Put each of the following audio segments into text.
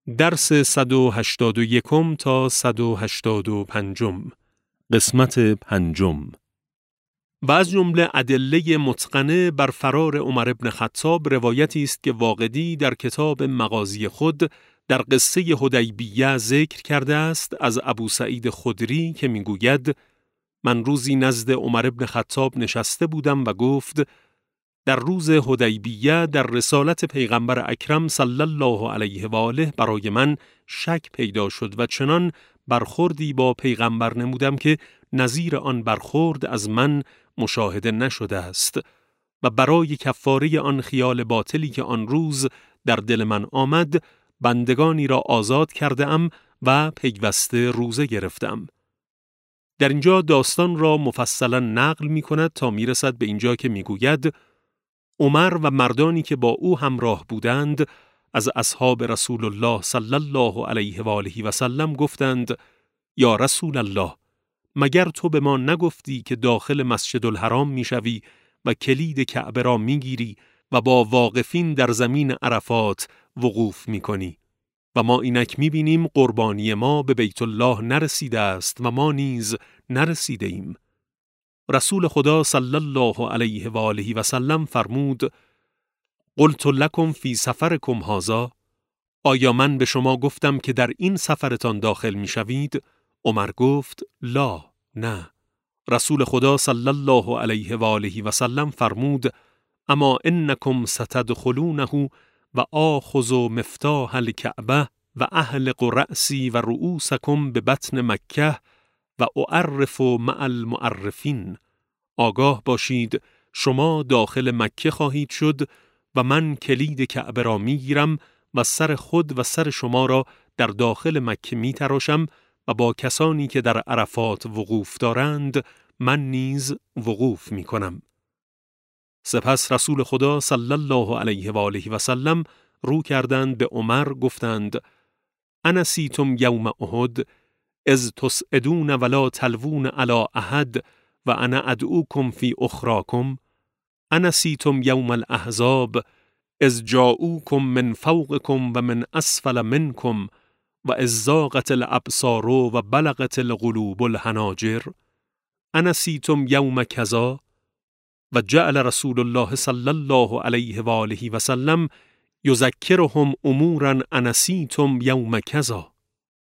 درس 181 تا 185 قسمت 5 و از جمله ادله متقنه بر فرار عمر بن خطاب روایتی است که واقدی در کتاب مغازی خود در قصه حدیبیه ذکر کرده است از ابو سعید خدری که میگوید من روزی نزد عمر بن خطاب نشسته بودم و گفت در روز حدیبیه در رسالت پیغمبر اکرم صلی الله علیه و آله برای من شک پیدا شد و چنان برخوردی با پیغمبر نمودم که نظیر آن برخورد از من مشاهده نشده است و برای کفاره آن خیال باطلی که آن روز در دل من آمد بندگانی را آزاد کرده ام و پیوسته روزه گرفتم. در اینجا داستان را مفصلا نقل می کند تا می رسد به اینجا که می گوید عمر و مردانی که با او همراه بودند از اصحاب رسول الله صلی الله علیه و آله و سلم گفتند یا رسول الله مگر تو به ما نگفتی که داخل مسجد الحرام میشوی و کلید کعبه را میگیری و با واقفین در زمین عرفات وقوف میکنی و ما اینک میبینیم قربانی ما به بیت الله نرسیده است و ما نیز نرسیده ایم. رسول خدا صلی الله علیه و آله و سلم فرمود قلت لکم فی سفرکم هذا، آیا من به شما گفتم که در این سفرتان داخل میشوید؟ عمر گفت لا، نه. رسول خدا صلی الله علیه و آله و سلم فرمود اما انکم ستدخلونه و آخذ مفتاح الکعبه و احلق رأسی و رؤوسکم به بطن مکه و اعرف مع المعرفین. آگاه باشید شما داخل مکه خواهید شد و من کلید کعبه را میگیرم و سر خود و سر شما را در داخل مکه میتراشم و با کسانی که در عرفات وقوف دارند من نیز وقوف میکنم. سپس رسول خدا صلی الله علیه و آله و سلم رو کردند به عمر گفتند انسیتم یوم احد اذ تسعدون ولا تلوون علی احد و انا ادعوکم فی اخراکم. انسیتم یوم الاحزاب اذ جاءوکم من فوقکم و من اسفل منکم و اذ زاغت الابصار و بلغت القلوب الحناجر. انسیتم یوم کذا و جعل رسول الله صلی الله علیه و آله و سلم یذکرهم امورا انسیتم یوم کذا.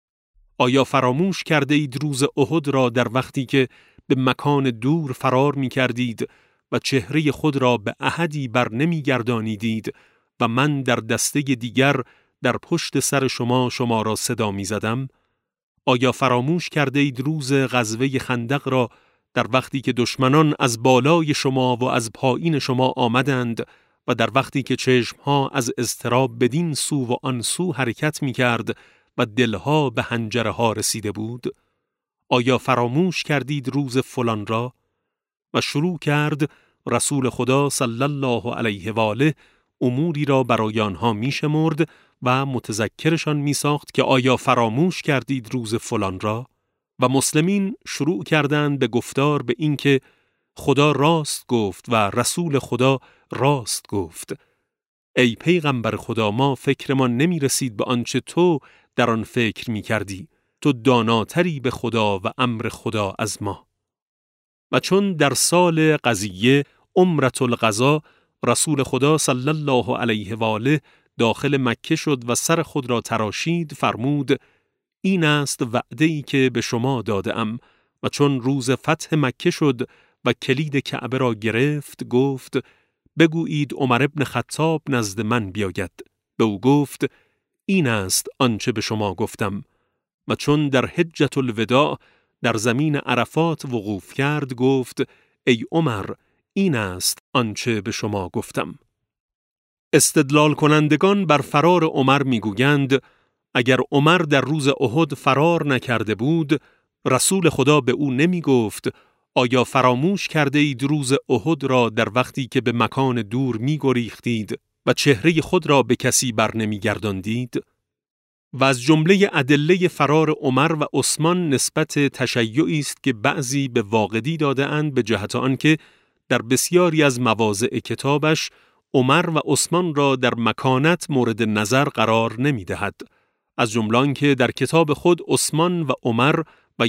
آیا فراموش کرده اید روز احد را در وقتی که به مکان دور فرار می کردید و چهره خود را به احدی بر نمی گردانیدید و من در دسته دیگر در پشت سر شما را صدا می زدم؟ آیا فراموش کرده اید روز غزوه خندق را در وقتی که دشمنان از بالای شما و از پایین شما آمدند و در وقتی که چشمها از اضطراب بدین سو و آن سو حرکت می کرد و دلها به حنجره ها رسیده بود؟ آیا فراموش کردید روز فلان را؟ و شروع کرد رسول خدا صلی الله علیه و آله اموری را برای آنها می شمرد و متذکرشان می ساخت که آیا فراموش کردید روز فلان را؟ و مسلمین شروع کردند به گفتار به این که خدا راست گفت و رسول خدا راست گفت. ای پیغمبر خدا ما فکرمان نمی رسید به آنچه تو در آن فکر می کردی. تو داناتری به خدا و امر خدا از ما. و چون در سال قضیه عمرة القضا رسول خدا صلی الله علیه و آله داخل مکه شد و سر خود را تراشید فرمود این است وعده‌ای که به شما دادم. و چون روز فتح مکه شد و کلید کعبه را گرفت گفت بگویید عمر ابن خطاب نزد من بیاید. به او گفت این است آنچه به شما گفتم. و چون در حجة الوداع در زمین عرفات وقوف کرد گفت ای عمر این است آنچه به شما گفتم. استدلال کنندگان بر فرار عمر میگویند اگر عمر در روز احد فرار نکرده بود رسول خدا به او نمی گفت آیا فراموش کرده اید روز احد را در وقتی که به مکان دور می گریختید و چهره خود را به کسی بر نمی گرداندید؟ و از جمله ادله فرار عمر و عثمان نسبت تشیعی است که بعضی به واقدی داده اند به جهت آنکه در بسیاری از مواضع کتابش عمر و عثمان را در مکانت مورد نظر قرار نمی دهد. از جمله آنکه در کتاب خود عثمان و عمر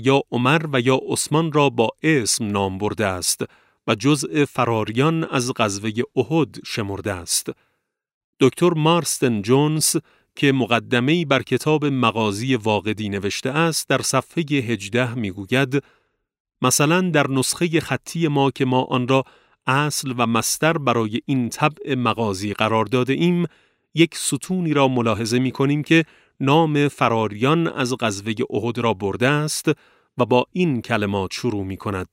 و یا عثمان را با اسم نام برده است و جزء فراریان از غزوه احد شمرده است. دکتر مارستن جونز که مقدمه‌ای بر کتاب مغازی واقدی نوشته است در صفحه 18 میگوید مثلا در نسخه خطی ما که ما آن را اصل و مصدر برای این طبع مغازی قرار داده ایم، یک ستونی را ملاحظه می کنیم که نام فراریان از غزوه احد را برده است و با این کلمات شروع می کند.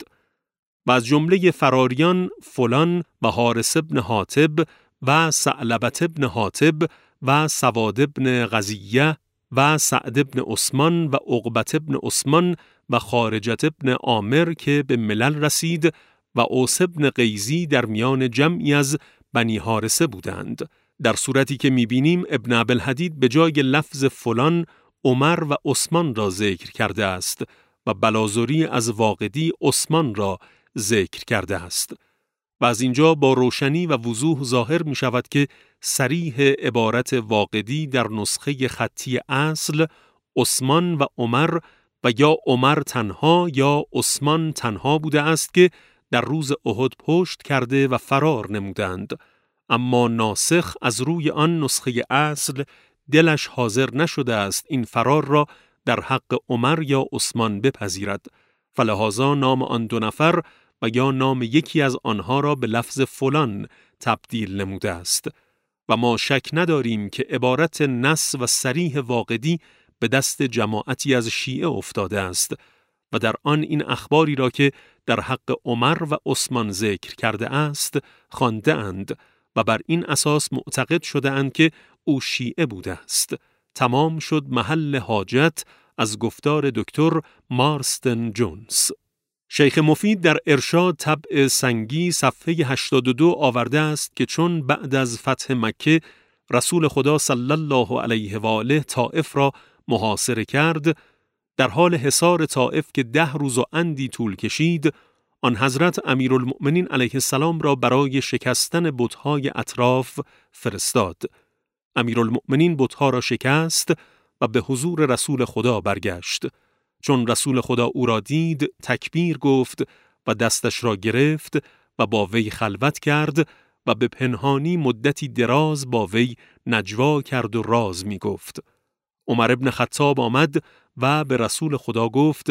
و از جمله فراریان فلان و حارث بن حاطب و ثعلبة بن حاطب و سواد بن غزیه و سعد بن عثمان و عقبة بن عثمان و خارجة بن عامر که به ملل رسید و اوس بن قیزی در میان جمعی از بنی حارثه بودند. در صورتی که می‌بینیم ابن ابوالحدید به جای لفظ فلان عمر و عثمان را ذکر کرده است و بلازری از واقدی عثمان را ذکر کرده است. و از اینجا با روشنی و وضوح ظاهر می شود که صریح عبارت واقدی در نسخه خطی اصل عثمان و عمر و یا عمر تنها یا عثمان تنها بوده است که در روز احد پشت کرده و فرار نمودند. اما ناسخ از روی آن نسخه اصل دلش حاضر نشده است این فرار را در حق عمر یا عثمان بپذیرد، فلهذا نام آن دو نفر و یا نام یکی از آنها را به لفظ فلان تبدیل نموده است و ما شک نداریم که عبارت نص و صریح واقدی به دست جماعتی از شیعه افتاده است و در آن این اخباری را که در حق عمر و عثمان ذکر کرده است خوانده اند و بر این اساس معتقد شده اند که او شیعه بوده است. تمام شد محل حاجت از گفتار دکتر مارستن جونز. شیخ مفید در ارشاد طبع سنگی صفحه 82 آورده است که چون بعد از فتح مکه رسول خدا صلی الله علیه و آله طائف را محاصره کرد، در حال حصار طائف که 10 روز و اندی طول کشید، آن حضرت امیرالمؤمنین علیه السلام را برای شکستن بت‌های اطراف فرستاد. امیرالمؤمنین بت‌ها را شکست و به حضور رسول خدا برگشت. چون رسول خدا او را دید، تکبیر گفت و دستش را گرفت و با وی خلوت کرد و به پنهانی مدتی دراز با وی نجوا کرد و راز می گفت. عمر ابن خطاب آمد و به رسول خدا گفت: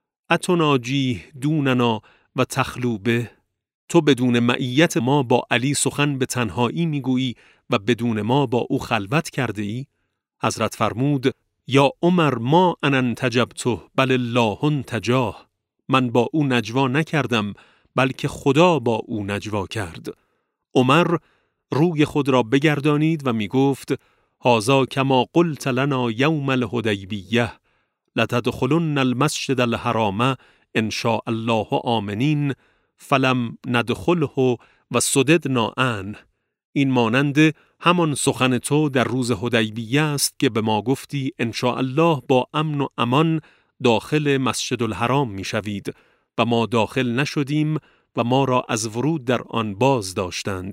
اتناجیه دوننا و تخلو به، تو بدون معیت ما با علی سخن به تنهایی میگویی و بدون ما با او خلوت کرده ای؟ حضرت فرمود: یا عمر ما انا انتجبته بل الله انتجاه، من با او نجوا نکردم بلکه خدا با او نجوا کرد. عمر روی خود را بگردانید و می گفت: هذا کما قلت لنا یوم الحدیبیه لتدخلن المسجد الحرام ان شاء الله آمنین فلم ندخله و صددنا عنه. این مانند همان سخن تو در روز حدیبیه است که به ما گفتی ان شاء الله با امن و امان داخل مسجد الحرام می شوید و ما داخل نشدیم و ما را از ورود در آن باز داشتند.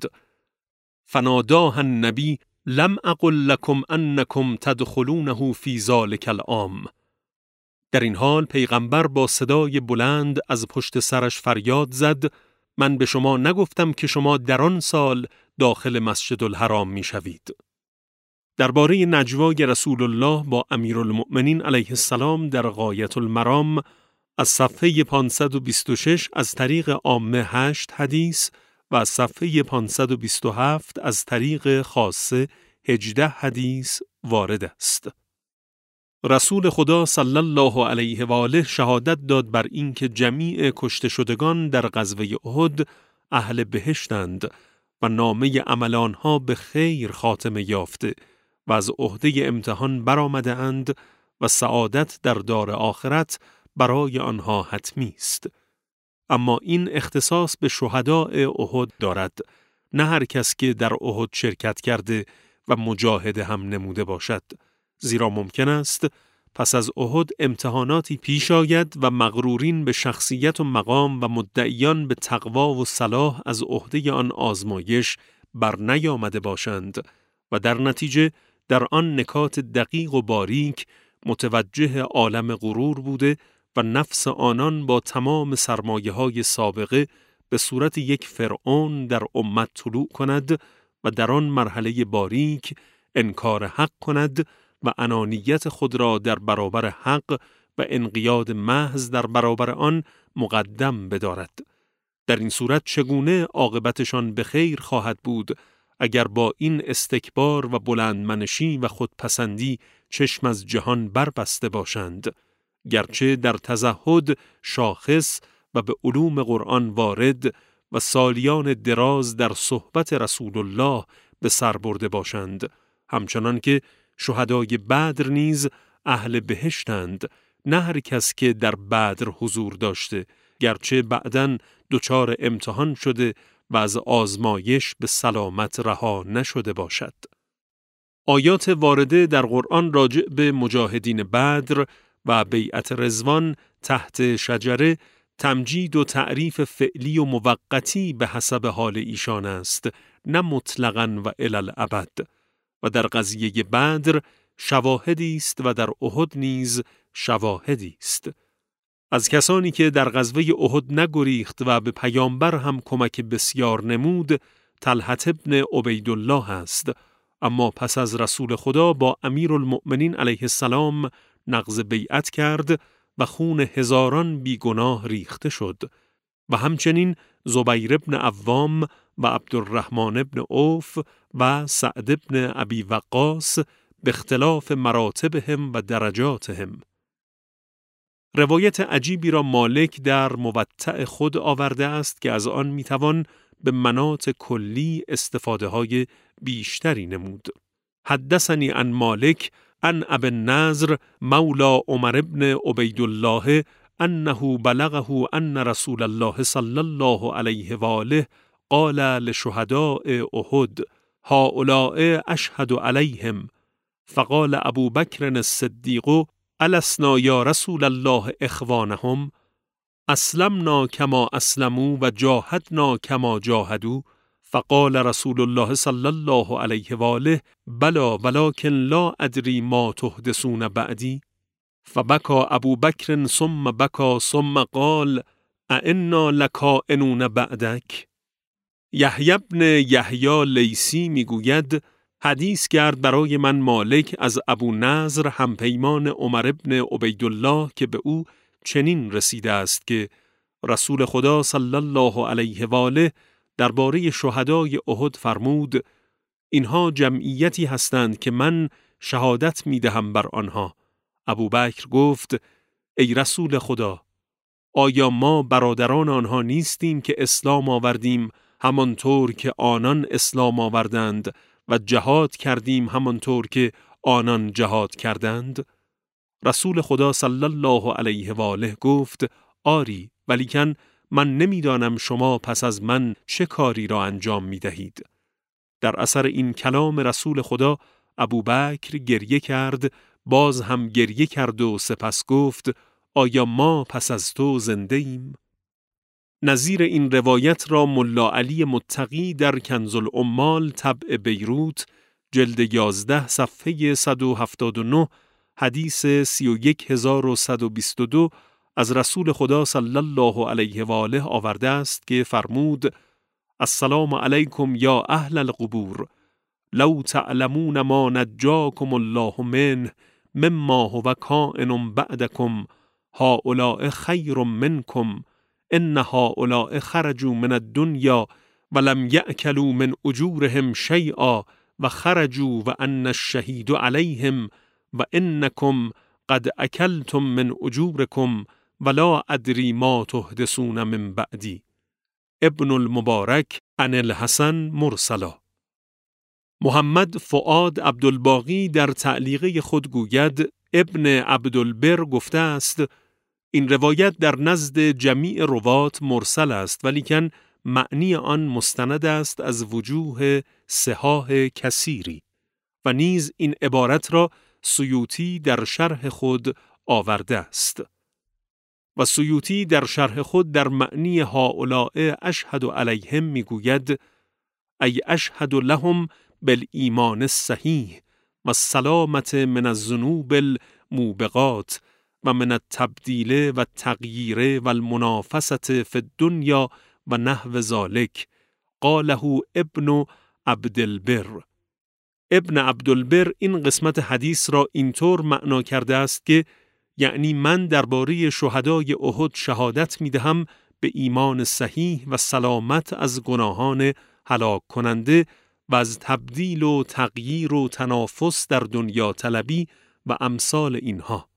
فناداه النبی لم اقل لكم انکم تدخلونه فی ذلک العام. در این حال پیغمبر با صدای بلند از پشت سرش فریاد زد: من به شما نگفتم که شما در آن سال داخل مسجد الحرام می شوید. درباره نجوای رسول الله با امیرالمؤمنین علیه السلام در غایة المرام از صفحه 526 از طریق عامه 8 حدیث و از صفحه 527 از طریق خاصه 18 حدیث وارد است. رسول خدا صلی الله علیه و آله شهادت داد بر این که جمیع کشته شدگان در غزوه احد اهل بهشتند و نامه عمل آنها به خیر خاتمه یافته و از عهده امتحان برآمده اند و سعادت در دار آخرت برای آنها حتمی است. اما این اختصاص به شهداء احد دارد، نه هر کس که در احد شرکت کرده و مجاهده هم نموده باشد، زیرا ممکن است پس از احد امتحاناتی پیش آید و مغرورین به شخصیت و مقام و مدعیان به تقوا و صلاح از عهده آن آزمایش بر نیامده باشند و در نتیجه در آن نکات دقیق و باریک متوجه عالم غرور بوده و نفس آنان با تمام سرمایه‌های سابقه به صورت یک فرعون در امت طلوع کند و در آن مرحله باریک انکار حق کند و انانیت خود را در برابر حق و انقیاد محض در برابر آن مقدم بدارد. در این صورت چگونه عاقبتشان به خیر خواهد بود اگر با این استکبار و بلندمنشی و خودپسندی چشم از جهان بربسته باشند، گرچه در تزهد شاخص و به علوم قرآن وارد و سالیان دراز در صحبت رسول الله به سر برده باشند، همچنان که شهدای بدر نیز اهل بهشتند، نه هر کس که در بدر حضور داشته، گرچه بعداً دچار امتحان شده و از آزمایش به سلامت رها نشده باشد. آیات وارده در قرآن راجع به مجاهدین بدر و بیعت رضوان تحت شجره تمجید و تعریف فعلی و موقتی به حسب حال ایشان است، نه مطلقاً و الی الابد. و در قضیه بدر شواهدی است و در احد نیز شواهدی است. از کسانی که در غزوه احد نگریخت و به پیامبر هم کمک بسیار نمود، طلحة ابن عبیدالله است، اما پس از رسول خدا با امیرالمؤمنین علیه السلام نقض بیعت کرد و خون هزاران بیگناه ریخته شد. و همچنین زبیر ابن عوام و عبدالرحمن ابن عوف و سعد ابن ابی وقاص به اختلاف مراتبهم و درجاتهم. روایت عجیبی را مالک در موطأ خود آورده است که از آن میتوان به مناط کلی استفاده های بیشتری نمود. حدثنی عن مالک عن ابی النضر مولا عمر ابن عبیدالله انه بلغه ان رسول الله صلی الله علیه و آله قال لشهداء احد هؤلاء اشهد علیهم، فقال ابو بکر الصدیق ألسنا یا رسول الله اخوانهم، اسلمنا کما اسلموا و جاهدنا کما جاهدوا، فقال رسول الله صلی الله علیه و آله بلا ولکن لا ادری ما تحدثون بعدی، فبكى ابو بکر ثم بكى ثم قال أئنا لکائنون بعدک. یحیی بن یحیی لیثی میگوید حدیث کرد برای من مالک از ابو نضر همپیمان عمر ابن عبیدالله که به او چنین رسیده است که رسول خدا صلی الله علیه و آله درباره شهدای احد فرمود اینها جمعیتی هستند که من شهادت میدهم بر آنها. ابوبکر گفت ای رسول خدا، آیا ما برادران آنها نیستیم که اسلام آوردیم همانطور که آنان اسلام آوردند و جهاد کردیم همانطور که آنان جهاد کردند؟ رسول خدا صلی الله علیه و آله گفت آری، ولیکن من نمیدانم شما پس از من چه کاری را انجام می دهید. در اثر این کلام رسول خدا ابوبکر گریه کرد، باز هم گریه کرد و سپس گفت آیا ما پس از تو زنده ایم؟ نظیر این روایت را ملا علی متقی در کنز العمال طبع بیروت جلد 11 صفحه 179 حدیث 31122 از رسول خدا صلی الله علیه و آله آورده است که فرمود السلام علیکم یا اهل القبور، لو تعلمون ما نجاکم الله منه مما هو کائن بعدکم هؤلاء خیر منکم، ان هؤلاء خرجوا من الدنیا ولم یأکلوا من اجورهم شیئا و خرجوا و ان الشهید علیهم و انکم قد اکلتم من اجورکم ولا ادری ما تحدثون من بعدی. ابن المبارک عن الحسن مرسلا. محمد فؤاد عبدالباقی در تعلیقه خود گوید ابن عبدالبر گفته است این روایت در نزد جمیع روات مرسل است، ولیکن معنی آن مستند است از وجوه صحاح کثیری و نیز این عبارت را سیوطی در شرح خود آورده است. و سیوطی در شرح خود در معنی هؤلاء اشهد علیهم میگوید ای اشهد لهم بالایمان الصحیح و السلامت من الذنوب الموبقات و من التبدیل و التغییر و المنافسة فی الدنیا و نحو ذلک. قاله ابن عبدالبر. ابن عبدالبر این قسمت حدیث را اینطور معنا کرده است که یعنی من درباره شهدای احد شهادت می‌دهم به ایمان صحیح و سلامت از گناهان هلاک کننده و از تبدیل و تغییر و تنافس در دنیا طلبی و امثال اینها.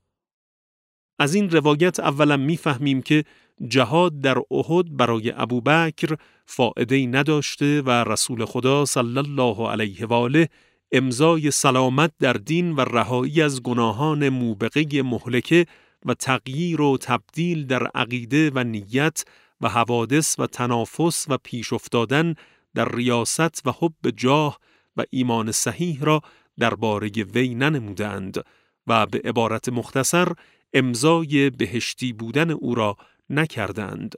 از این روایت اولا می‌فهمیم که جهاد در احد برای ابوبکر فایده‌ای نداشته و رسول خدا صلی الله علیه و آله امضای سلامت در دین و رهایی از گناهان موبقه مهلکه و تغییر و تبدیل در عقیده و نیت و حوادث و تنافس و پیش افتادن در ریاست و حب جاه و ایمان صحیح را درباره وی ننمودند و به عبارت مختصر امضای بهشتی بودن او را نکردند.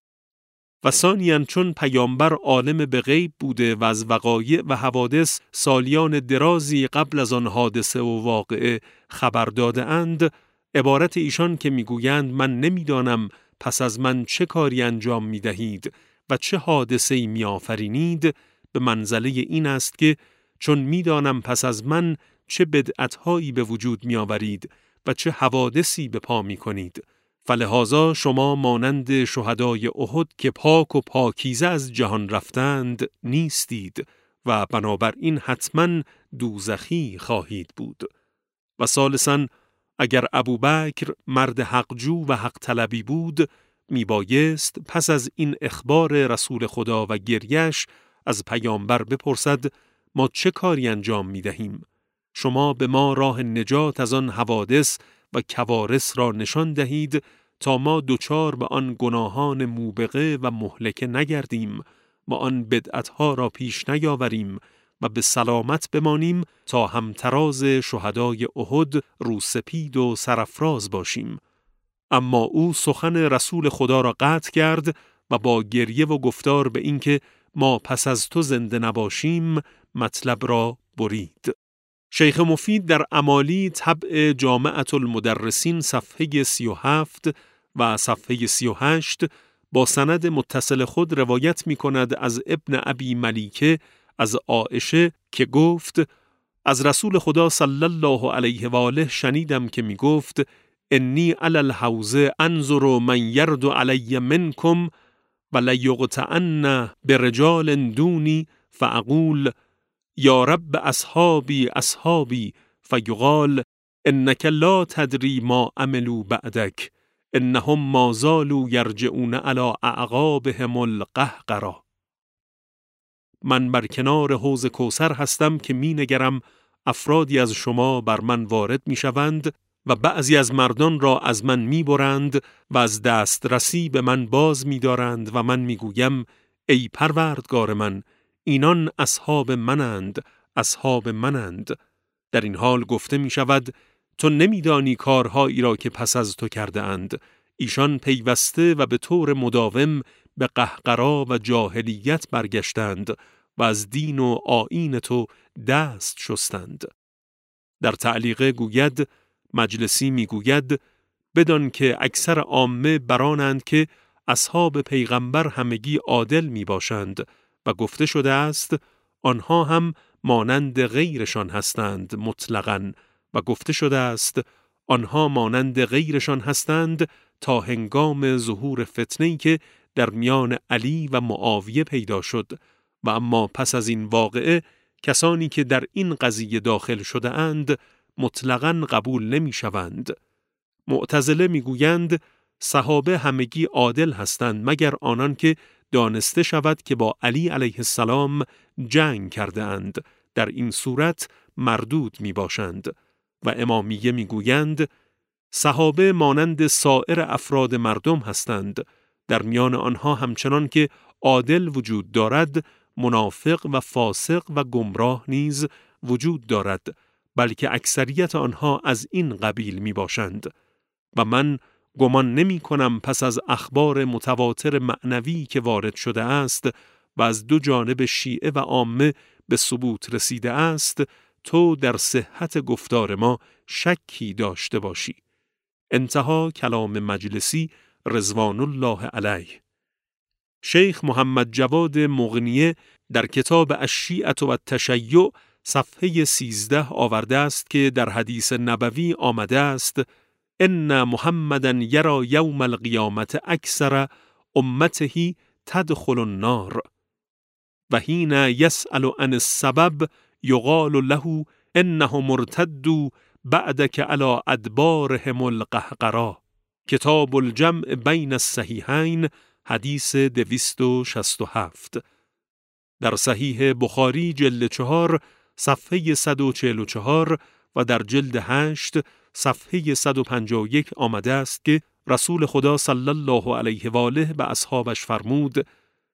و ثانیاً چون پیامبر عالم به غیب بوده و از وقایع و حوادث سالیان درازی قبل از آن حادثه و واقعه خبر داده اند، عبارت ایشان که میگویند من نمیدانم پس از من چه کاری انجام میدهید و چه حادثه‌ای میآفرینید، به منزله این است که چون میدانم پس از من چه بدعت‌هایی به وجود میآورید و چه حوادثی به پا میکنید، فلهذا شما مانند شهدای احد که پاک و پاکیزه از جهان رفتند نیستید و بنابراین حتما دوزخی خواهید بود. و ثالثاً اگر ابوبکر مرد حقجو و حق طلبی بود، میبایست پس از این اخبار رسول خدا و گریش از پیامبر بپرسد ما چه کاری انجام میدهیم؟ شما به ما راه نجات از آن حوادث و کوارث را نشان دهید تا ما دوچار به آن گناهان موبقه و مهلکه نگردیم و آن بدعتها را پیش نیاوریم و به سلامت بمانیم تا همتراز شهدای احد روسپید و سرافراز باشیم. اما او سخن رسول خدا را قطع کرد و با گریه و گفتار به اینکه ما پس از تو زنده نباشیم مطلب را برید. شیخ مفید در امالی طبع جامعة المدرسین صفحه 37 و صفحه 38 با سند متصل خود روایت می کند از ابن ابی ملیکه از عایشه که گفت از رسول خدا صلی الله علیه و آله شنیدم که می گفت انی علی الحوض انظر من یرد علی منکم و لیقطعن برجال دونی فاقول یا رب اصحابی اصحابی فیقال انک لا تدری ما عملوا بعدک انهم ما زالوا یرجعون علی اعقابهم القهقرا. من بر کنار حوض کوثر هستم که می نگرم افرادی از شما بر من وارد می شوند و بعضی از مردان را از من می برند و از دسترسی به من باز می دارند و من می گویم ای پروردگار من اینان اصحاب منند، اصحاب منند. در این حال گفته می شود تو نمیدانی کارهایی را که پس از تو کرده اند. ایشان پیوسته و به طور مداوم به قهقرا و جاهلیت برگشتند و از دین و آیین تو دست شستند. در تعلیقه گوید مجلسی می گوید بدان که اکثر عامه برانند که اصحاب پیغمبر همگی عادل می باشند و گفته شده است آنها هم مانند غیرشان هستند مطلقاً و گفته شده است آنها مانند غیرشان هستند تا هنگام ظهور فتنه‌ای که در میان علی و معاویه پیدا شد و اما پس از این واقعه کسانی که در این قضیه داخل شده اند مطلقاً قبول نمی شوند. معتزله می گویند صحابه همگی عادل هستند مگر آنان که دانسته شود که با علی علیه السلام جنگ کرده اند، در این صورت مردود می باشند. و امامیه می گویند صحابه مانند سایر افراد مردم هستند، در میان آنها همچنان که عادل وجود دارد منافق و فاسق و گمراه نیز وجود دارد، بلکه اکثریت آنها از این قبیل می باشند. و من گمان نمی کنم پس از اخبار متواتر معنوی که وارد شده است و از دو جانب شیعه و عامه به ثبوت رسیده است تو در صحت گفتار ما شکی داشته باشی. انتها کلام مجلسی رضوان الله علیه. شیخ محمد جواد مغنیه در کتاب الشیعة و التشیع صفحه 13 آورده است که در حدیث نبوی آمده است: ان محمدا یرا یوم القیامت اکثر امته تدخل النار و حین یسأل عن السبب یقال له انهم ارتدوا بعدک علی ادبارهم القهقرا. کتاب الجمع بین الصحیحین حدیث 267. در صحیح بخاری جلد 4 صفحه 144 و در جلد 8 صفحه 151 آمده است که رسول خدا صلی الله علیه و آله به اصحابش فرمود: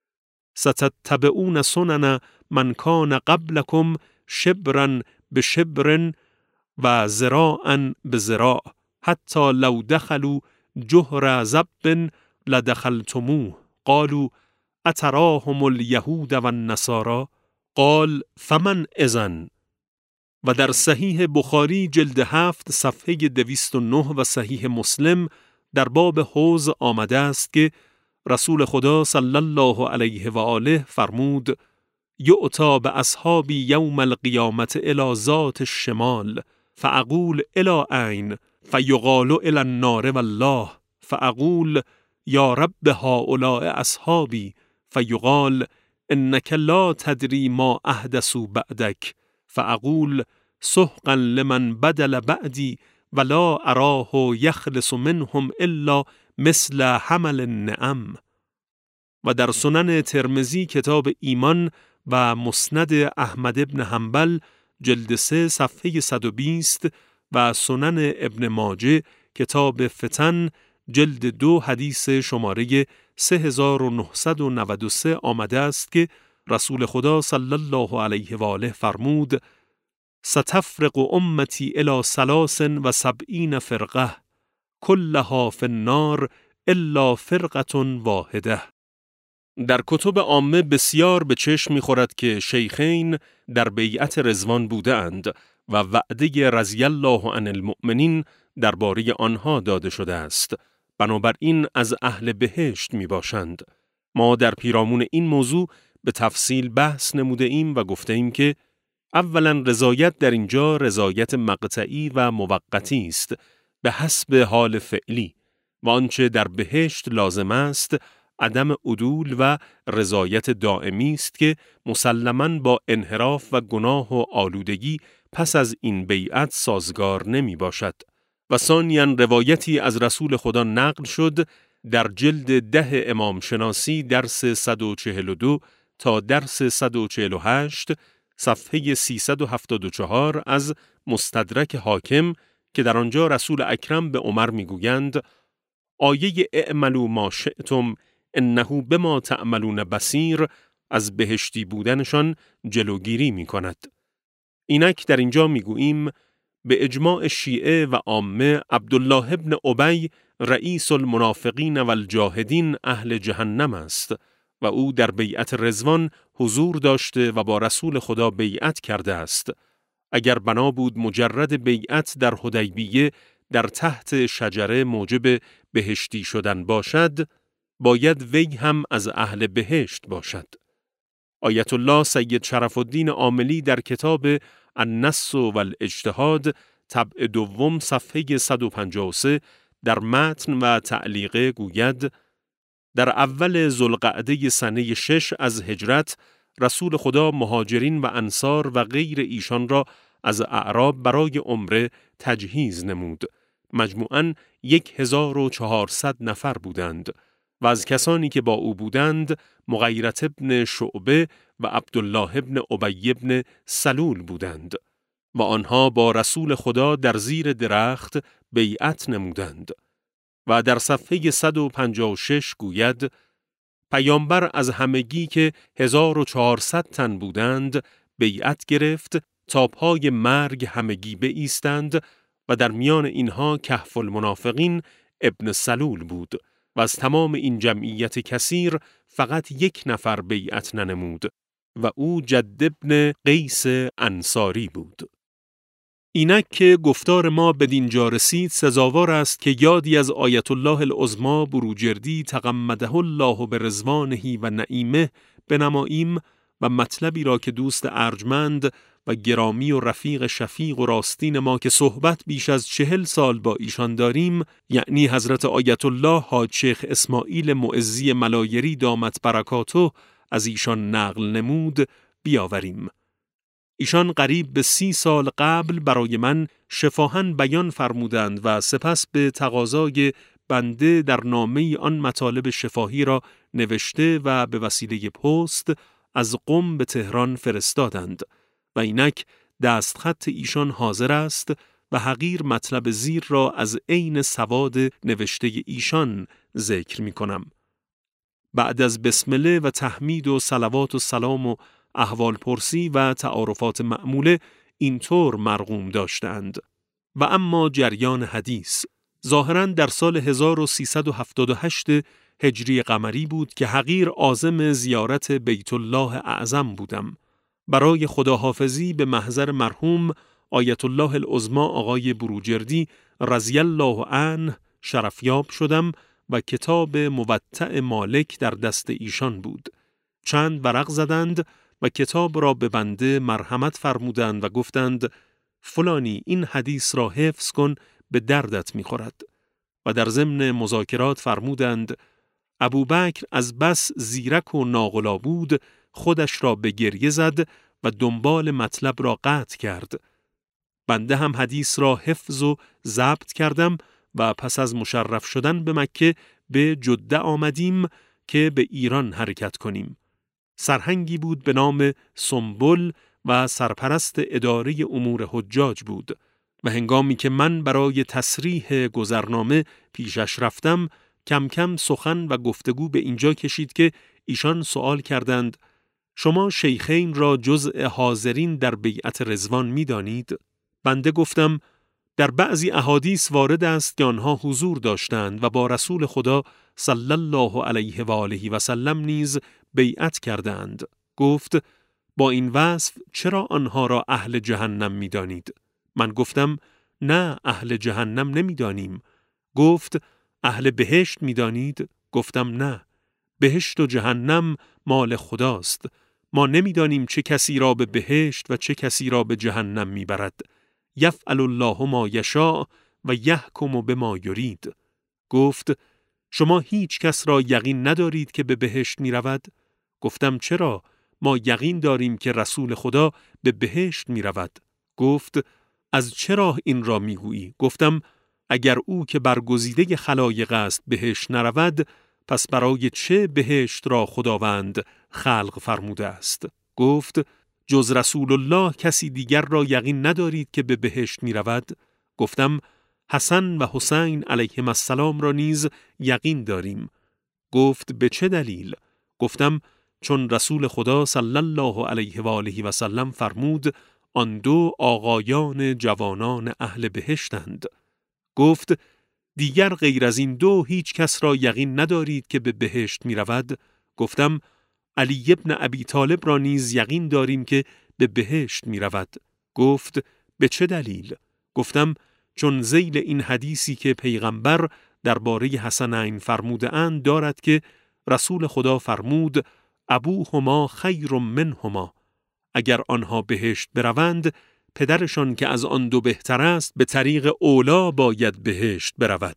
ستتبعون سنن من کان قبلکم شبرا بشبر و ذراعا بذراع حتی لو دخلوا جحر ذب لدخلتموه. قالوا اتراهم الیهود و النصارى؟ قال فمن اذن. و در صحیح بخاری جلد 7 صفحه 209 و صحیح مسلم در باب حوض آمده است که رسول خدا صلی الله علیه و آله فرمود: یؤتی باصحابی یوم القیامت الی ذات الشمال فاقول الی این فیقال الی النار والله فاقول یا رب هؤلاء اصحابی فیقال انک لا تدری ما احدثوا بعدک فاقول سحقا لمن بدل بعدی ولا اراه یخلص منهم الا مثل حمل النعم. و در سنن ترمذی کتاب ایمان و مسند احمد ابن حنبل جلد 3 صفحه 120 و سنن ابن ماجه کتاب فتن جلد 2 حدیث شماره 3993 آمده است که رسول خدا صلی الله علیه و آله فرمود: ستفرق امتی الی 73 فرقه کلها فی النار الا فرقه واحده. در کتب عامه بسیار به چشم می‌خورد که شیخین در بیعت رضوان بودند و وعده رضی الله عن المؤمنین درباره آنها داده شده است. بنابراین از اهل بهشت می باشند. ما در پیرامون این موضوع به تفصیل بحث نموده ایم و گفته ایم که اولا رضایت در اینجا رضایت مقطعی و موقتی است به حسب حال فعلی و آنچه در بهشت لازم است عدم عدول و رضایت دائمی است که مسلماً با انحراف و گناه و آلودگی پس از این بیعت سازگار نمی باشد. و ثانیاً روایتی از رسول خدا نقل شد در جلد 10 امام شناسی درس 142 تا درس 148 صفحه 374 از مستدرک حاکم که در آنجا رسول اکرم به عمر میگویند: آیه اعملوا ما شئتم انه بما تعملون بصیر از بهشتی بودنشان جلوگیری می کند. اینک در اینجا میگوییم به اجماع شیعه و عامه عبدالله ابن ابی رئیس المنافقین و الجاهدین اهل جهنم است و او در بیعت رضوان حضور داشته و با رسول خدا بیعت کرده است. اگر بنا بود مجرد بیعت در حدیبیه در تحت شجره موجب بهشتی شدن باشد، باید وی هم از اهل بهشت باشد. آیت الله سید شرف الدین عاملی در کتاب النص و الاجتهاد طبع دوم صفحه 153 در متن و تعلیقه گوید: در اول ذوالقعده سنه 6 از هجرت رسول خدا مهاجرین و انصار و غیر ایشان را از اعراب برای عمره تجهیز نمود. مجموعاً 1400 نفر بودند و از کسانی که با او بودند مغیرة ابن شعبه و عبدالله ابن ابی ابن سلول بودند و آنها با رسول خدا در زیر درخت بیعت نمودند. و در صفحه 156 گوید: پیامبر از همگی که 1400 تن بودند بیعت گرفت تا پای مرگ همگی بایستند و در میان اینها کهف المنافقین ابن سلول بود و از تمام این جمعیت کثیر فقط 1 نفر بیعت ننمود و او جد ابن قیس انصاری بود. اینک که گفتار ما بدین جا رسید سزاوار است که یادی از آیت الله العظمی بروجردی تغمده الله برضوانه و نعیمه بنماییم و مطلبی را که دوست ارجمند و گرامی و رفیق شفیق و راستین ما که صحبت بیش از 40 سال با ایشان داریم، یعنی حضرت آیت الله حاج شیخ اسماعیل معزی ملایری دامت برکاته، از ایشان نقل نمود بیاوریم. ایشان قریب به 30 سال قبل برای من شفاهاً بیان فرمودند و سپس به تقاضای بنده در نامه آن مطالب شفاهی را نوشته و به وسیله پست از قم به تهران فرستادند و اینک دستخط ایشان حاضر است و حقیر مطلب زیر را از عین سواد نوشته ایشان ذکر می کنم. بعد از بسمله و تحمید و صلوات و سلام و احوال پرسی و تعارفات معموله اینطور مرقوم داشتند. و اما جریان حدیث ظاهراً در سال 1378 هجری قمری بود که حقیر عازم زیارت بیت الله اعظم بودم. برای خداحافظی به محضر مرحوم آیت الله العظمی آقای بروجردی رضی الله عنه شرفیاب شدم و کتاب موطأ مالک در دست ایشان بود. چند ورق زدند و کتاب را به بنده مرحمت فرمودند و گفتند فلانی این حدیث را حفظ کن به دردت می‌خورد. و در ضمن مذاکرات فرمودند ابوبکر از بس زیرک و ناقلا بود خودش را به گریه زد و دنبال مطلب را قطع کرد. بنده هم حدیث را حفظ و ضبط کردم و پس از مشرف شدن به مکه به جده آمدیم که به ایران حرکت کنیم. سرهنگی بود به نام سنبل و سرپرست اداره امور حجاج بود و هنگامی که من برای تصریح گذرنامه پیشش رفتم کم کم سخن و گفتگو به اینجا کشید که ایشان سوال کردند شما شیخین را جزء حاضرین در بیعت رضوان می دانید؟ بنده گفتم در بعضی احادیث وارد است که آنها حضور داشتند و با رسول خدا صلی الله علیه و آله و سلم نیز بیعت کردند. گفت با این وصف چرا آنها را اهل جهنم می دانید؟ من گفتم نه اهل جهنم نمی دانیم. گفت اهل بهشت می دانید؟ گفتم نه. بهشت و جهنم مال خداست. ما نمی دانیم چه کسی را به بهشت و چه کسی را به جهنم می برد. یفعل الله ما یشاء و یحکم بما یرید. گفت شما هیچ کس را یقین ندارید که به بهشت می رود؟ گفتم چرا؟ ما یقین داریم که رسول خدا به بهشت می رود. گفت از چرا این را می گویی؟ گفتم اگر او که برگزیده خلایق است بهشت نرود پس برای چه بهشت را خداوند خلق فرموده است؟ گفت جز رسول الله کسی دیگر را یقین ندارید که به بهشت می رود؟ گفتم حسن و حسین علیهم السلام را نیز یقین داریم. گفت به چه دلیل؟ گفتم چون رسول خدا صلی الله علیه و آله و سلم فرمود آن دو آقایان جوانان اهل بهشتند. گفت دیگر غیر از این دو هیچ کس را یقین ندارید که به بهشت می رود؟ گفتم علی ابن ابی طالب را نیز یقین داریم که به بهشت می رود. گفت به چه دلیل؟ گفتم چون ذیل این حدیثی که پیغمبر درباره حسنین فرموده اند دارد که رسول خدا فرمود ابوهما خیر منهما، اگر آنها بهشت بروند پدرشان که از آن دو بهتر است به طریق اولا باید بهشت برود.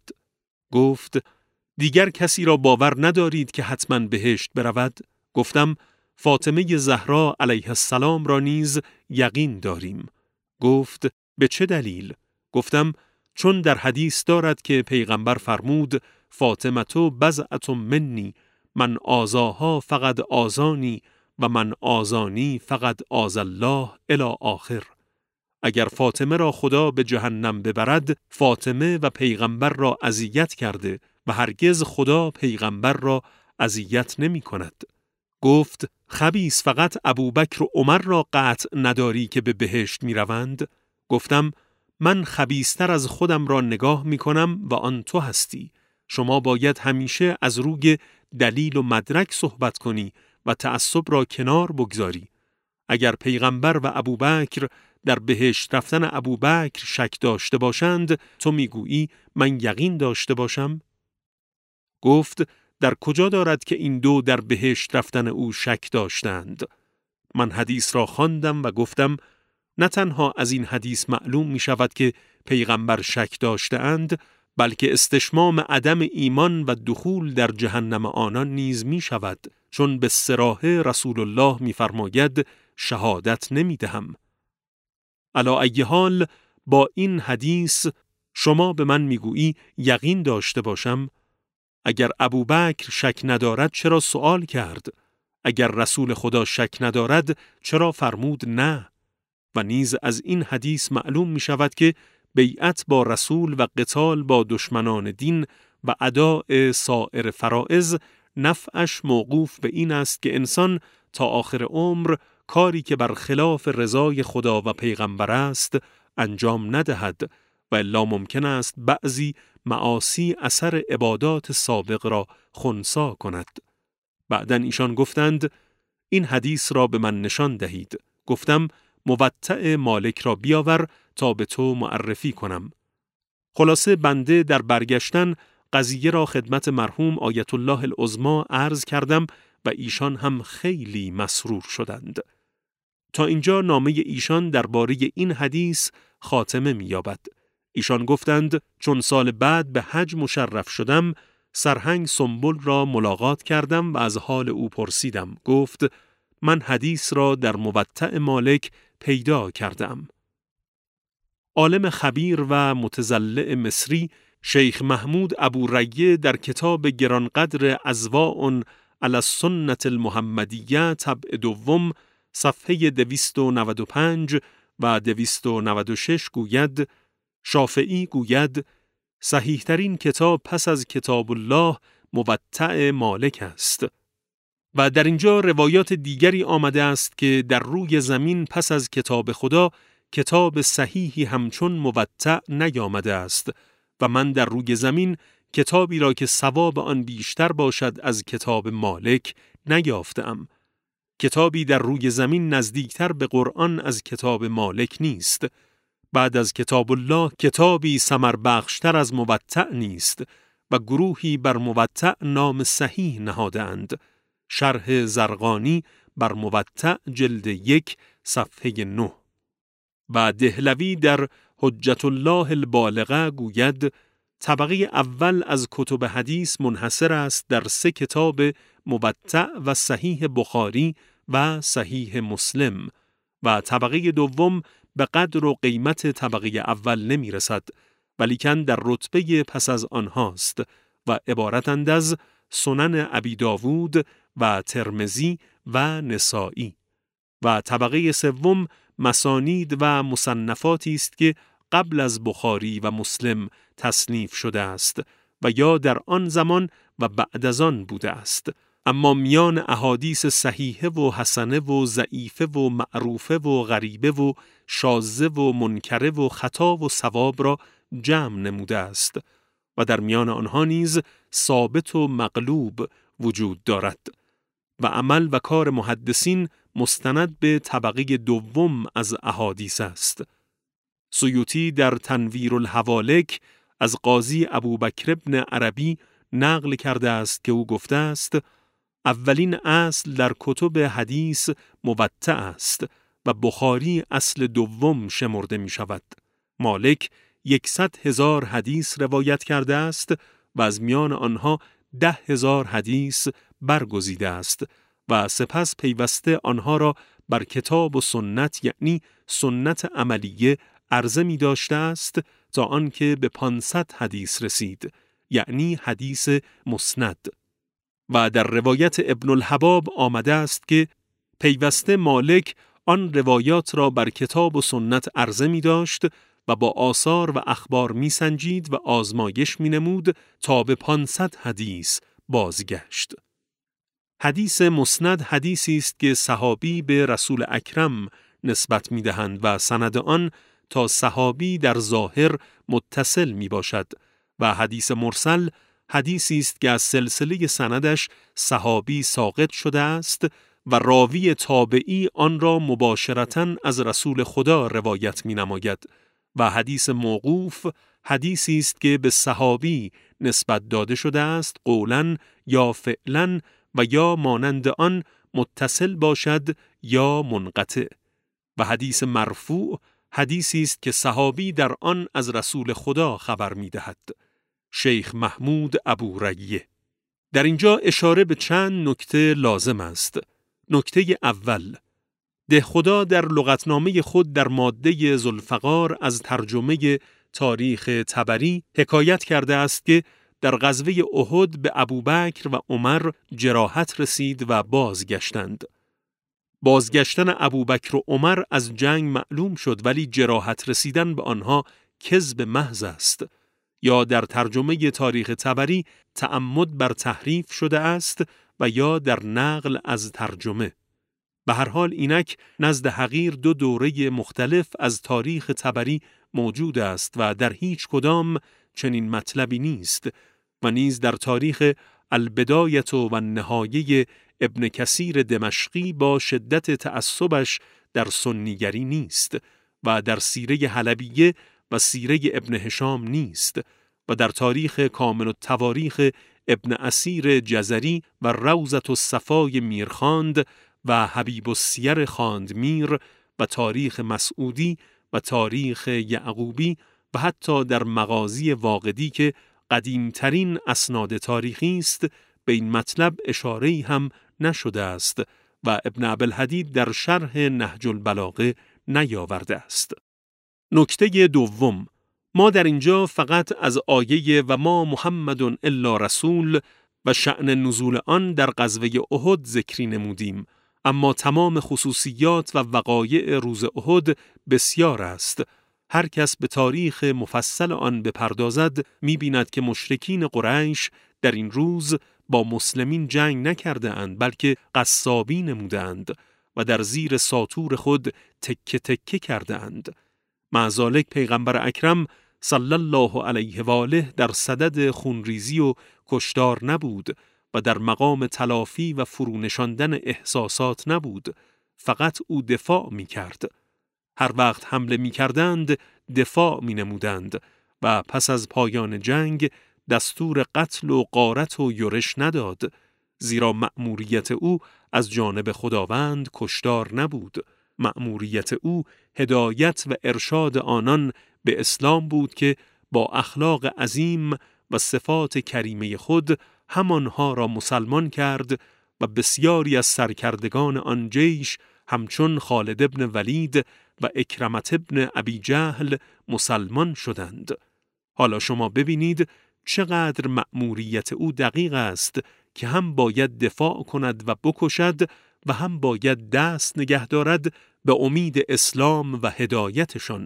گفت دیگر کسی را باور ندارید که حتما بهشت برود؟ گفتم فاطمه زهرا علیه السلام را نیز یقین داریم. گفت به چه دلیل؟ گفتم چون در حدیث دارد که پیغمبر فرمود فاطمه تو بضعة منی من آزاها فقد آزانی و من آزانی فقد آز الله الی آخر. اگر فاطمه را خدا به جهنم ببرد فاطمه و پیغمبر را اذیت کرده و هرگز خدا پیغمبر را اذیت نمی کند. گفت خبیث فقط ابوبکر و عمر را قطع نداری که به بهشت می روند؟ گفتم من خبیثتر از خودم را نگاه می کنم و آن تو هستی. شما باید همیشه از روی دلیل و مدرک صحبت کنی و تعصب را کنار بگذاری. اگر پیغمبر و ابوبکر در بهشت رفتن ابوبکر شک داشته باشند، تو میگویی من یقین داشته باشم؟ گفت در کجا دارد که این دو در بهشت رفتن او شک داشتند؟ من حدیث را خواندم و گفتم نه تنها از این حدیث معلوم می شود که پیغمبر شک داشتند، بلکه استشمام عدم ایمان و دخول در جهنم آنان نیز می شود، چون به صراحه رسول الله می فرماید شهادت نمی دهم. علی ای حال با این حدیث شما به من می گویی یقین داشته باشم؟ اگر ابوبکر شک ندارد چرا سؤال کرد؟ اگر رسول خدا شک ندارد چرا فرمود نه؟ و نیز از این حدیث معلوم می شود که بیعت با رسول و قتال با دشمنان دین و اداء سایر فرائض نفعش موقوف به این است که انسان تا آخر عمر کاری که بر خلاف رضای خدا و پیغمبر است انجام ندهد و الا ممکن است بعضی معاصی اثر عبادات سابق را خنثی کند. بعداً ایشان گفتند این حدیث را به من نشان دهید. گفتم موطأ مالک را بیاور تا به تو معرفی کنم. خلاصه بنده در برگشتن قضیه را خدمت مرحوم آیت الله العظمی عرض کردم و ایشان هم خیلی مسرور شدند. تا اینجا نامه ایشان درباره این حدیث خاتمه می‌یابد. ایشان گفتند چون سال بعد به حج مشرف شدم، سرهنگ سنبل را ملاقات کردم و از حال او پرسیدم. گفت من حدیث را در موطأ مالک پیدا کردم. عالم خبیر و متزلع مصری شیخ محمود ابوریه در کتاب گرانقدر اضواء علی السنة المحمدیه طبع دوم صفحه 295 و 296 گوید شافعی گوید صحیح‌ترین کتاب پس از کتاب الله موطأ مالک است. و در اینجا روایات دیگری آمده است که در روی زمین پس از کتاب خدا کتاب صحیحی همچون موطأ نیامده است و من در روی زمین کتابی را که ثواب آن بیشتر باشد از کتاب مالک نیافتم. کتابی در روی زمین نزدیکتر به قرآن از کتاب مالک نیست. بعد از کتاب الله کتابی ثمربخشتر از موطأ نیست و گروهی بر موطأ نام صحیح نهادند. شرح زرقانی بر موطأ جلد 1 صفحه 9. و دهلوی در حجت الله البالغه گوید طبقه اول از کتب حدیث منحصر است در 3 کتاب موطأ و صحیح بخاری و صحیح مسلم و طبقه دوم به قدر و قیمت طبقه اول نمی رسد ولیکن در رتبه پس از آنهاست و عبارتند از سنن ابی داوود و ترمذی و نسائی و طبقه سوم مسانید و مصنفاتی است که قبل از بخاری و مسلم تصنیف شده است و یا در آن زمان و بعد از آن بوده است. اما میان احادیث صحیحه و حسنه و ضعیفه و معروفه و غریبه و شاذه و منکره و خطا و صواب را جمع نموده است و در میان آنها نیز ثابت و مغلوب وجود دارد و عمل و کار محدثین مستند به طبقه دوم از احادیث است. سیوطی در تنویر الحوالک از قاضی ابوبکر ابن عربی نقل کرده است که او گفته است اولین اصل در کتب حدیث موطأ است و بخاری اصل دوم شمرده می شود. مالک 100,000 حدیث روایت کرده است و از میان آنها 10,000 حدیث برگزیده است و سپس پیوسته آنها را بر کتاب و سنت یعنی سنت عملیه عرضه می داشته است تا آنکه به 500 حدیث رسید یعنی حدیث مسند. و در روایت ابن الحباب آمده است که پیوسته مالک آن روایات را بر کتاب و سنت عرضه می داشت و با آثار و اخبار می سنجید و آزمایش می نمود تا به 500 حدیث بازگشت. حدیث مسند حدیثی است که صحابی به رسول اکرم نسبت می دهند و سند آن تا صحابی در ظاهر متصل می باشد و حدیث مرسل حدیثی است که از سلسله سندش صحابی ساقط شده است و راوی تابعی آن را مباشرتاً از رسول خدا روایت می‌نماید و حدیث موقوف حدیثی است که به صحابی نسبت داده شده است قولاً یا فعلاً و یا مانند آن متصل باشد یا منقطع. و حدیث مرفوع حدیثی است که صحابی در آن از رسول خدا خبر می‌دهد. شیخ محمود ابوریه. در اینجا اشاره به چند نکته لازم است. نکته اول، دهخدا در لغتنامه خود در ماده ذوالفقار از ترجمه تاریخ طبری حکایت کرده است که در غزوه احد به ابوبکر و عمر جراحت رسید و بازگشتند. بازگشتن ابوبکر و عمر از جنگ معلوم شد، ولی جراحت رسیدن به آنها کذب محض است. یا در ترجمه تاریخ طبری تعمد بر تحریف شده است و یا در نقل از ترجمه. به هر حال اینک نزد حقیر دو دوره مختلف از تاریخ طبری موجود است و در هیچ کدام چنین مطلبی نیست و نیز در تاریخ البدایة و النهایه ابن کثیر دمشقی با شدت تعصبش در سنیگری نیست و در سیره حلبیه و سیره ابن هشام نیست و در تاریخ کامل التواریخ ابن اسیر جزری و روضة الصفای میرخواند و حبیب السیر خواندمیر و تاریخ مسعودی و تاریخ یعقوبی و حتی در مغازی واقدی که قدیمترین اسناد تاریخی است به این مطلب اشاره‌ای هم نشده است و ابن ابوالحدید در شرح نهج البلاغه نیاورده است. نکته دوم، ما در اینجا فقط از آیه و ما محمد الا رسول و شأن نزول آن در غزوه احد ذکری نمودیم، اما تمام خصوصیات و وقایع روز احد بسیار است. هر کس به تاریخ مفصل آن بپردازد می‌بیند که مشرکین قریش در این روز با مسلمین جنگ نکرده اند بلکه قصابی نمودند و در زیر ساطور خود تکه تکه کرده اند. مع ذالک پیغمبر اکرم صلی الله علیه و آله در صدد خونریزی و کشتار نبود و در مقام تلافی و فرونشاندن احساسات نبود، فقط او دفاع می کرد. هر وقت حمله می کردند دفاع می نمودند و پس از پایان جنگ دستور قتل و غارت و یورش نداد، زیرا مأموریت او از جانب خداوند کشتار نبود. مأموریت او هدایت و ارشاد آنان به اسلام بود که با اخلاق عظیم و صفات کریمه خود همانها را مسلمان کرد و بسیاری از سرکردگان آن جیش همچون خالد ابن ولید و اکرمت ابن ابی جهل مسلمان شدند. حالا شما ببینید چقدر مأموریت او دقیق است که هم باید دفاع کند و بکشد و هم باید دست نگه دارد به امید اسلام و هدایتشان.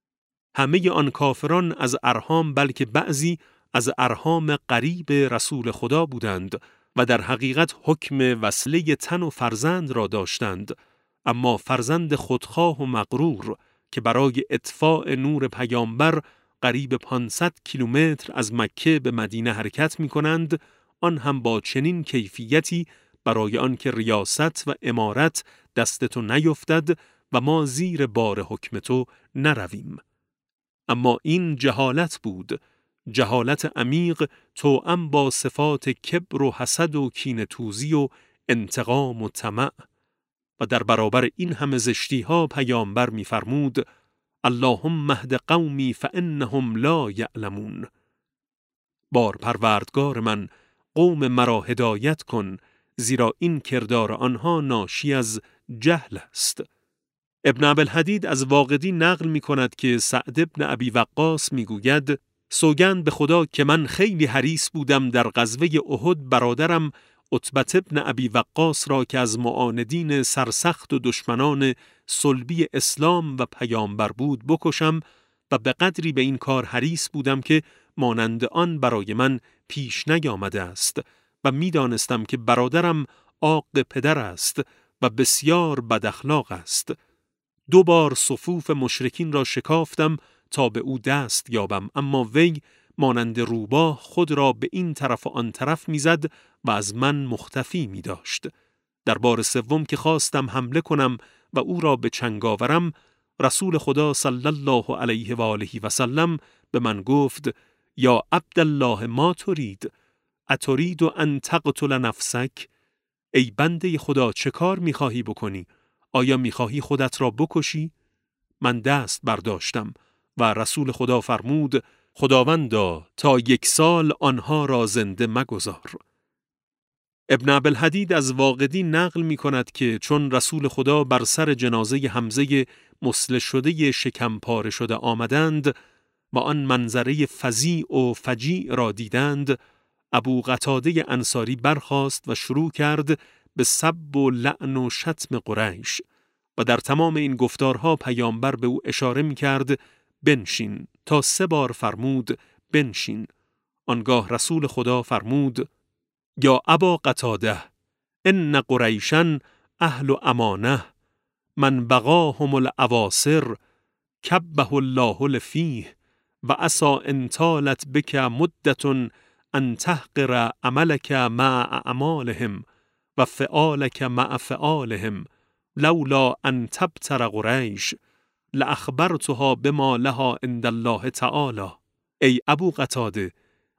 همه آن کافران از ارحام بلکه بعضی از ارحام قریب رسول خدا بودند و در حقیقت حکم وصله تن و فرزند را داشتند، اما فرزند خودخواه و مغرور که برای اطفاء نور پیامبر قریب 500 کیلومتر از مکه به مدینه حرکت می کنند، آن هم با چنین کیفیتی برای آنکه ریاست و امارت دست تو نیفتد و ما زیر بار حکم تو نرویم. اما این جهالت بود، جهالت عمیق توأم با صفات کبر و حسد و کینه توزی و انتقام و طمع. و در برابر این همه زشتی‌ها پیامبر می‌فرمود اللهم اهد قومی فانهم لا یعلمون. بار پروردگار من، قوم مرا هدایت کن، زیرا این کردار آنها ناشی از جهل است. ابن ابوالحدید از واقدی نقل می کند که سعد ابن ابی وقاص می گوید سوگند به خدا که من خیلی حریص بودم در غزوه احد برادرم عتبة ابن ابی وقاص را که از معاندین سرسخت و دشمنان صلبی اسلام و پیامبر بود بکشم و به قدری به این کار حریص بودم که مانند آن برای من پیش نیامده است و می دانستم که برادرم عاق پدر است و بسیار بد اخلاق است. 2 بار صفوف مشرکین را شکافتم تا به او دست یابم، اما وی مانند روباه خود را به این طرف و آن طرف میزد و از من مختفی می داشت. در بار سوم که خواستم حمله کنم و او را به چنگ آورم، رسول خدا صلی الله علیه و آله و سلم به من گفت: یا عبدالله ما ترید؟ اترید ان تقتل نفسک؟ ای بنده خدا، چه کار می‌خواهی بکنی؟ آیا می‌خواهی خودت را بکشی؟ من دست برداشتم و رسول خدا فرمود: خداوندا تا 1 سال آنها را زنده مگذار. ابن ابوالحدید از واقدی نقل می کند که چون رسول خدا بر سر جنازه حمزه مسلح شده شکم پاره شده آمدند و آن منظره فظیع و فجیع را دیدند، ابو قتاده انصاری برخاست و شروع کرد به سب و لعن و شتم قریش و در تمام این گفتارها پیامبر به او اشاره می کرد: بنشین. تا 3 بار فرمود: بنشین. آنگاه رسول خدا فرمود: یا ابا قتاده، ان قریشا اهل امانه، من بقاهم الأواصر کبه الله لفیه و عسى ان طالت بک مدة ان تحقر عملک مع اعمالهم و فعالک مع فعالهم لولا ان تبتر قریش لاخبرتها بما لها عند الله تعالی. ای ابو قتاده،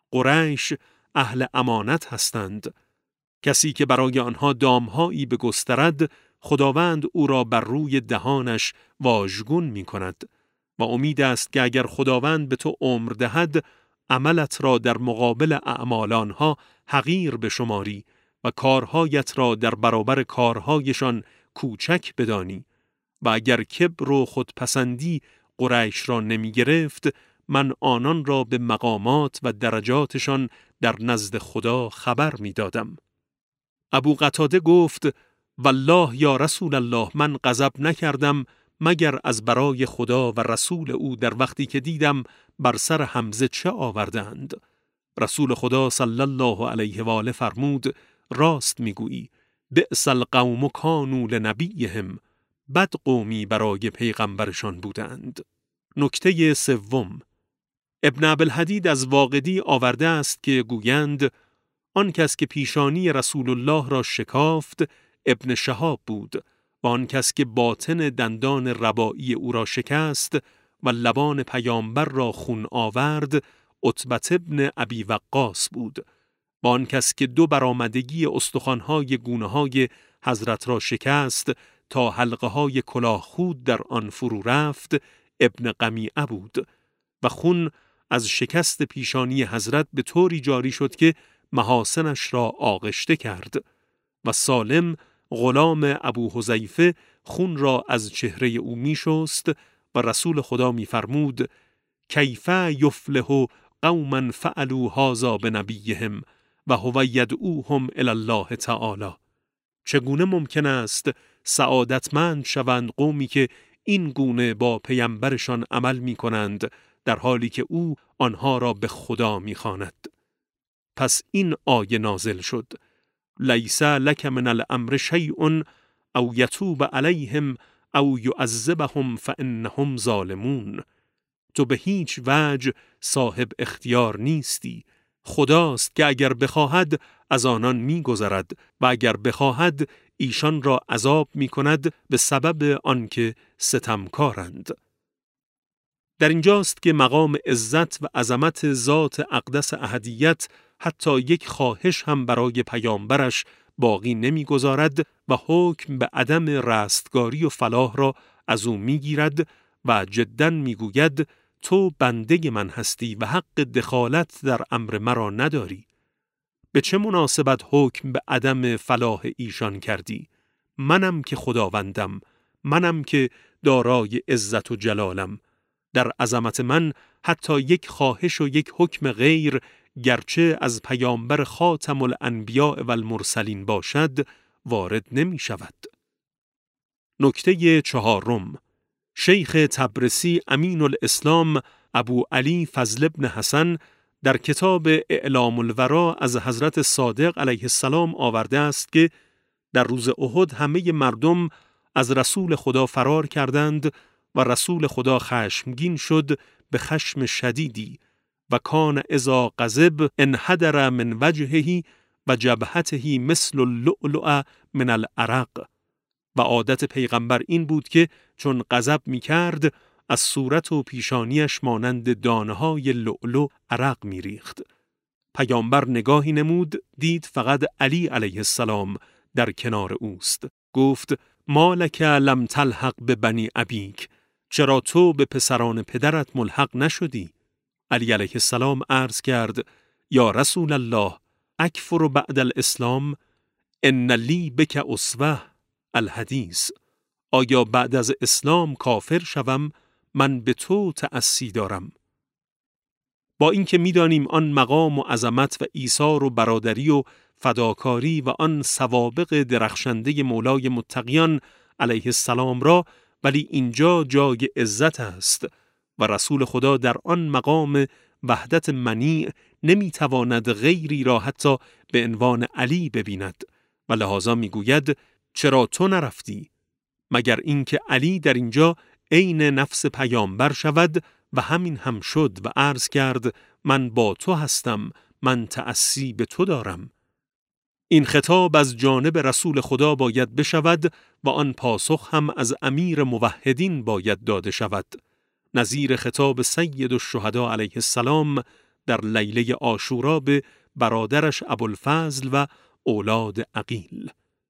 قریش اهل امانت هستند. کسی که برای آنها دامهایی بگسترد، خداوند او را بر روی دهانش واژگون می کند و امید است که اگر خداوند به تو عمر دهد، عملت را در مقابل اعمال آنها حقیر بشماری و کارهایت را در برابر کارهایشان کوچک بدانی. و اگر کبر و خودپسندی قریش را نمی گرفت، من آنان را به مقامات و درجاتشان در نزد خدا خبر می دادم. ابو قتاده گفت: والله یا رسول الله، من غضب نکردم مگر از برای خدا و رسول او در وقتی که دیدم بر سر حمزه چه آوردند. رسول خدا صلی الله علیه و آله فرمود: راست میگویی، بئس القوم کانوا لنبیهم، بد قومی برای پیغمبرشان بودند. نکته سوم، ابن ابوالحدید از واقدی آورده است که گویند آن کس که پیشانی رسول الله را شکافت ابن شهاب بود و آن کس که باطن دندان رباعی او را شکست و لبان پیامبر را خون آورد عتبة ابن ابی وقاص بود و آن کس که 2 برآمدگی استخوان‌های گونه‌های حضرت را شکست تا حلقه‌های کلاه خود در آن فرو رفت ابن قمیعه بود و خون از شکست پیشانی حضرت به طوری جاری شد که محاسنش را آغشته کرد و سالم غلام ابو حذیفه خون را از چهره او می شست و رسول خدا می فرمود: کیف یفلح قوما فعلوا هذا بنبیهم و هو یدعوهم الی الله تعالی. چگونه ممکن است سعادتمند شوند قومی که این گونه با پیامبرشان عمل می کنند در حالی که او آنها را به خدا می خواند. پس این آیه نازل شد: لیس لک من الامر شیء او یتوب علیهم او یعذبهم فانهم ظالمون. تو به هیچ وجه صاحب اختیار نیستی. خداست که اگر بخواهد از آنان می‌گذرد و اگر بخواهد ایشان را عذاب می‌کند به سبب آنکه ستمکارند. در اینجاست که مقام عزت و عظمت ذات اقدس احدیت حتی یک خواهش هم برای پیامبرش باقی نمی‌گذارد و حکم به عدم رستگاری و فلاح را از او می‌گیرد و جداً می‌گوید: تو بنده من هستی و حق دخالت در امر مرا نداری. به چه مناسبت حکم به عدم فلاح ایشان کردی؟ منم که خداوندم، منم که دارای عزت و جلالم. در عظمت من حتی یک خواهش و یک حکم غیر گرچه از پیامبر خاتم الانبیاء و المرسلین باشد وارد نمی شود. نکته 4، شیخ تبرسی امین الاسلام ابو علی فضل ابن حسن در کتاب اعلام الورا از حضرت صادق علیه السلام آورده است که در روز احد همه مردم از رسول خدا فرار کردند و رسول خدا خشمگین شد به خشم شدیدی و کان اذا غضب انحدر من وجهه و جبهته مثل اللؤلؤ من العرق. و عادت پیغمبر این بود که چون غضب می کرد از صورت و پیشانیش مانند دانه‌های لؤلؤ عرق می ریخت. پیامبر نگاهی نمود، دید فقط علی علیه السلام در کنار اوست. گفت: مالک لم تلحق به بنی ابیک، چرا تو به پسران پدرت ملحق نشدی؟ علی علیه السلام عرض کرد: یا رسول الله، اکفر بعد الاسلام؟ ان لی بک اسوه الحدیث. آیا بعد از اسلام کافر شوم؟ من به تو تأسی دارم. با اینکه می‌دانیم آن مقام و عظمت و ایثار و برادری و فداکاری و آن سوابق درخشنده مولای متقیان علیه السلام را، ولی اینجا جای عزت است و رسول خدا در آن مقام وحدت منیع نمی‌تواند غیری را حتی به عنوان علی ببیند و لذا می‌گوید: چرا تو نرفتی؟ مگر اینکه علی در اینجا عین نفس پیامبر شود و همین هم شد و عرض کرد: من با تو هستم، من تأسی به تو دارم. این خطاب از جانب رسول خدا باید بشود و آن پاسخ هم از امیر موحدین باید داده شود، نظیر خطاب سید الشهدا علیه السلام در لیله عاشورا به برادرش ابوالفضل و اولاد عقیل.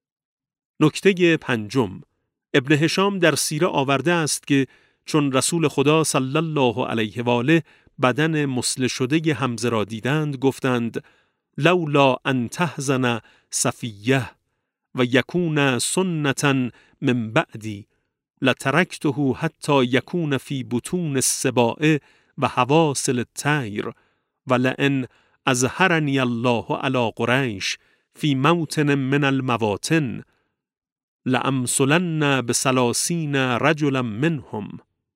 نکته پنجم، ابن هشام در سیره آورده است که چون رسول خدا صلی الله علیه و آله بدن مسل شده حمزه را دیدند گفتند: لولا ان تحزن صفیه و یکون سنتا من بعدی لترکته حتی یکون فی بطون السباع و حواصل الطیر ولئن اظهرنی الله علی قریش فی موطن من المواطن لأمثلن بثلاثین رجلا منهم.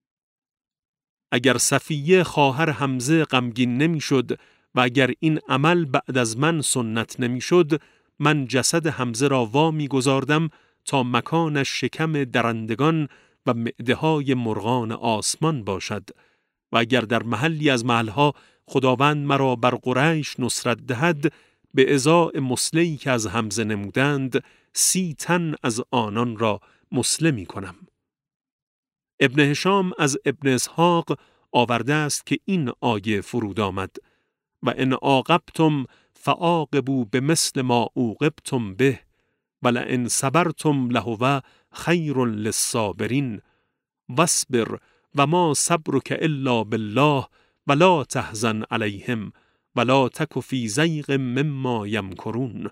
اگر صفیه خواهر حمزه غمگین نمیشد و اگر این عمل بعد از من سنت نمیشد، من جسد حمزه را وامی گذاردم تا مکانش شکم درندگان و معده‌های مرغان آسمان باشد و اگر در محلی از محلها خداوند مرا بر قریش نصرت دهد، به ازاء مسلمی که از حمزه نمودند 30 تن از آنان را مسلمی کنم. ابن هشام از ابن اسحاق آورده است که این آیه فرود آمد: و ان عاقبتم فعاقبوا بمثل ما عوقبتم به ولئن صبرتم لهو خیر للصابرین واصبر و ما صبرک الا بالله ولا تحزن علیهم ولا تک فی ضیق مما یمکرون.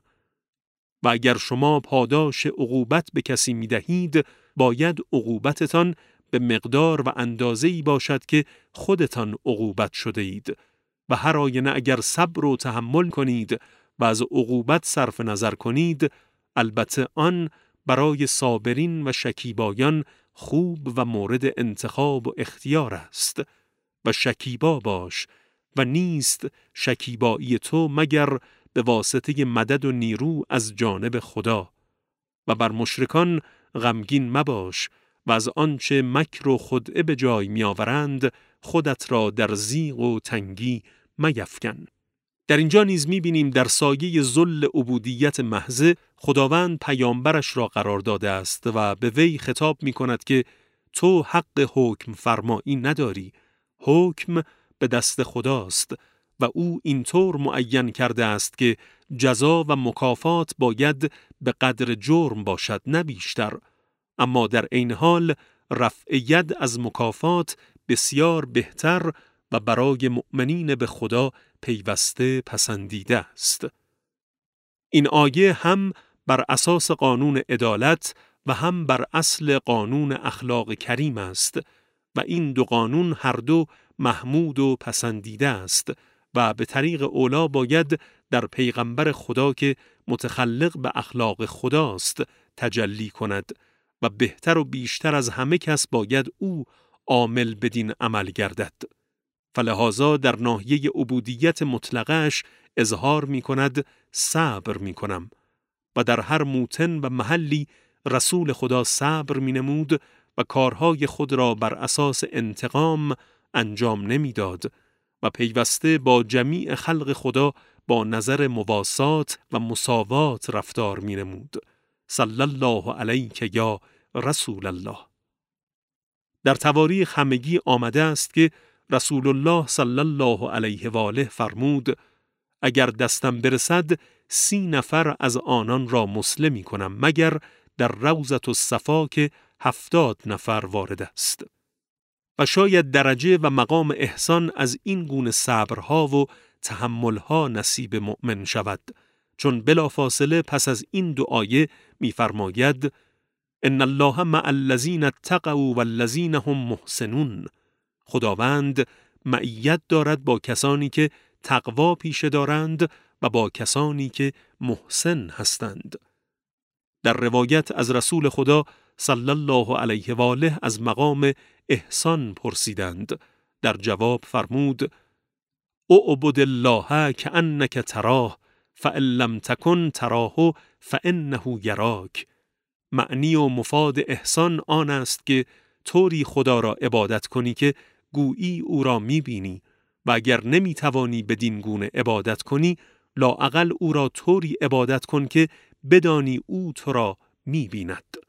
و اگر شما پاداش عقوبت به کسی می دهید، باید عقوبتتان به مقدار و اندازه‌ای باشد که خودتان عقوبت شده اید و هر آینه اگر صبر و تحمل کنید و از عقوبت صرف نظر کنید، البته آن برای صابرین و شکیبایان خوب و مورد انتخاب و اختیار است. و شکیبا باش و نیست شکیبایی تو مگر به واسطه مدد و نیرو از جانب خدا. و بر مشرکان غمگین مباش و از آنچه مکر و خدعه به جای می آورند خودت را در ضیق و تنگی میفکن. در اینجا نیز می بینیم در سایه ذل عبودیت محض خداوند پیامبرش را قرار داده است و به وی خطاب می کند که تو حق حکم فرمایی نداری، حکم به دست خداست و او اینطور معین کرده است که جزا و مکافات باید به قدر جرم باشد نه بیشتر، اما در عین حال رفع ید از مکافات بسیار بهتر و برای مؤمنین به خدا پیوسته پسندیده است. این آیه هم بر اساس قانون عدالت و هم بر اصل قانون اخلاق کریم است و این دو قانون هر دو محمود و پسندیده است و به طریق اولا باید در پیغمبر خدا که متخلق به اخلاق خداست تجلی کند و بهتر و بیشتر از همه کس باید او عامل بدین عمل گردد. فلهذا در ناحیه عبودیت مطلقش اظهار می کند صبر می کنم و در هر موطن و محلی رسول خدا صبر می نمود و کارهای خود را بر اساس انتقام انجام نمی داد و پیوسته با جمیع خلق خدا با نظر مواسات و مساوات رفتار می نمود. صلی الله علیک یا رسول الله. در تواریخ همگی آمده است که رسول الله صلی الله علیه و آله فرمود اگر دستم برسد 30 نفر از آنان را مسلمی کنم مگر در روضة الصفا که 70 نفر وارد است. و شاید درجه و مقام احسان از این گونه صبرها و تحملها نصیب مؤمن شود، چون بلافاصله پس از این دو آیه می‌فرماید ان الله مع الذین اتقوا والذین هم محسنون. خداوند معیت دارد با کسانی که تقوا پیشه دارند و با کسانی که محسن هستند. در روایت از رسول خدا صلی الله علیه و آله از مقام احسان پرسیدند. در جواب فرمود اعبد الله کأنک تراه فإن لم تکن تراه فإنه یراک. معنی و مفاد احسان آن است که طوری خدا را عبادت کنی که گویی او را می‌بینی و اگر نمی‌توانی بدین گونه عبادت کنی لااقل او را طوری عبادت کن که بدانی او تو را می‌بیند.